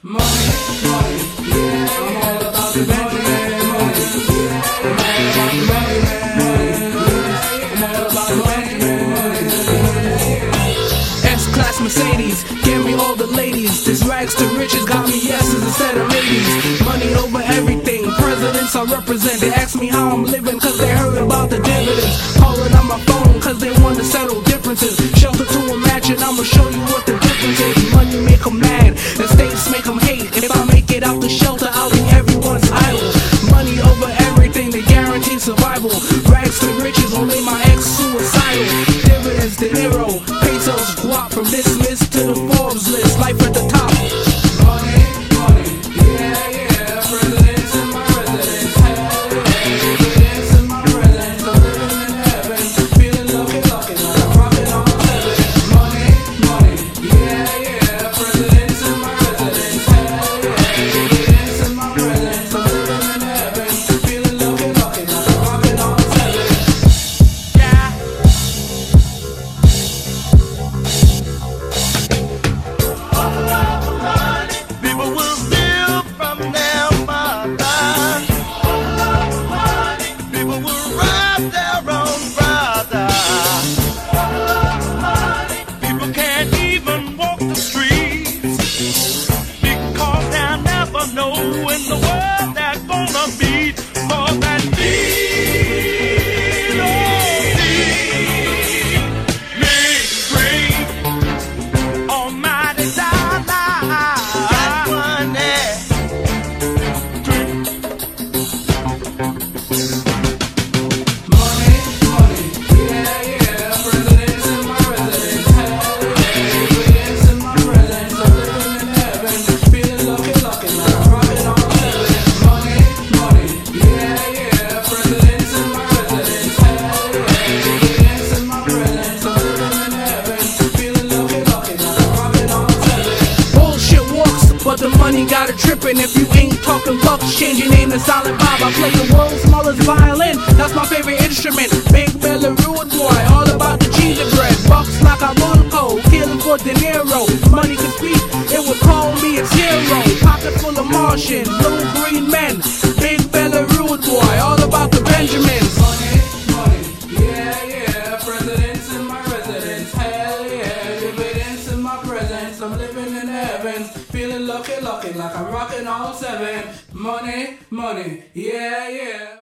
Money, money, yeah, I'm all about the money, money, yeah, I'm all about the money, money, I'm all about the money, money. S-Class Mercedes, give me all the ladies. This rags to riches got me yeses instead of maybes. Money over everything, presidents I represent. They ask me how I'm living cause they heard about the dividends. Calling on my phone cause they want to settle differences. Shelter to a mansion, I'ma show you what the difference is. Money make them mad, estates make them hate. If I make it out the shelter, I'll be everyone's idol. Money over everything, they guarantee survival. Rags to riches, only my ex suicidal. Dividends to hero, pesos, guap from this list to the Forbes list. Life at the top. Money, money, yeah, yeah. Presidents in my residence, hell yeah. Dividends in my residence, I'm living in heaven. Feeling lucky, lucky, like I'm rocking on 7. Money, money, yeah, yeah. Presidents in my residence, hell yeah. Dividends in my residence, I'm living in heaven. Feeling lucky, lucky, like I'm rocking on 7. Yeah. People will steal from their mother. People will rob their own brother. People can't even walk the streets because they'll never know in the world they're gonna meet. For that need, me bring almighty dollar. Money, money, yeah, yeah. Presidents in my residence, hell yeah. Dividends in my residence, I'm living in heaven. Feeling lucky, lucky, like I'm rocking on 7. Money, money, yeah, yeah. Presidents in my residence, hell yeah. Dividends in my residence, I'm living in heaven. Feeling lucky, lucky, like I'm rocking on 7. Bullshit walks, but the money got it trippin'. If you ain't talking bucks, change your name to Silent Bob. I play the world's smallest violin, that's my favorite instrument. Big belly rude boy, all about the cheese and bread. Bucks like a Mulco, killing for De Niro. Money can speak, it would call me its hero. Pocket full of Martians, blue green men. Big belly rude boy, all about the Benjamins. Money, money, yeah, yeah. Presidents in my residence, hell yeah. Dividends in my presence, I'm living in heaven. Feeling lucky, lucky, like I'm rocking all 7. Money, money, yeah, yeah.